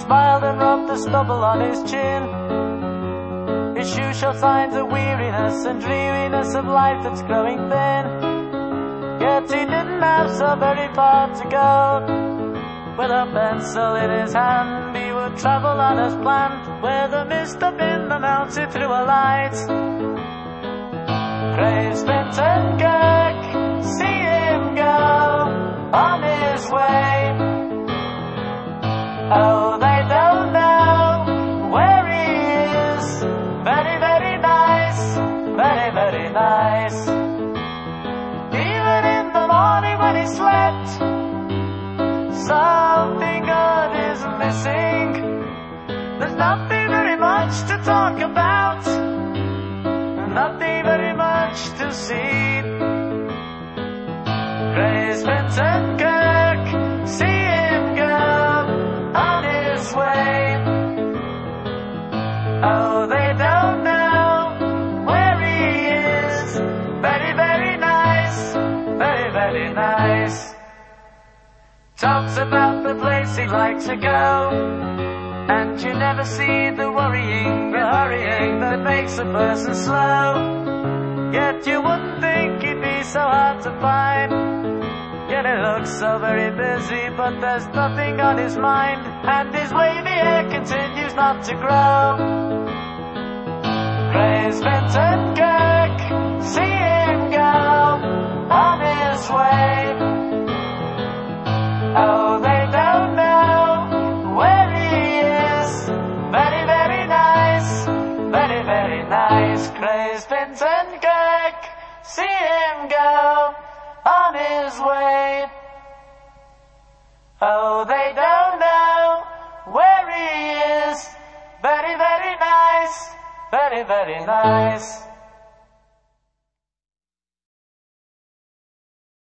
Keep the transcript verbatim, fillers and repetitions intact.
smiled and rubbed the stubble on his chin. His shoes showed signs of weariness and dreariness of life that's growing thin. Yet he didn't have so very far to go. With a pencil in his hand, he would travel on as planned, where the mist up in the mountain threw a light. Praise Vincent Kirk, see him go on his way. Oh, they don't know where he is. Very, very nice, very, very nice. Even in the morning when he slept, something good is missing. There's nothing very much to talk about, nothing very much to see. Praise Vincent Kirk, see him go on his way. Oh, they don't know where he is. Very, very nice, very, very nice. Talks about the place he'd like to go, and you never see the worrying, the hurrying that makes a person slow. Yet you wouldn't think he'd be so hard to find. Yet he looks so very busy, but there's nothing on his mind, and his wavy hair continues not to grow. Praise Vincent Kirk, see him go on his way. Oh, they don't know where he is. Very, very nice, very, very nice. Praise Vincent Kirk, see him go on his way. Oh, they don't know where he is. Very, very nice, very, very nice.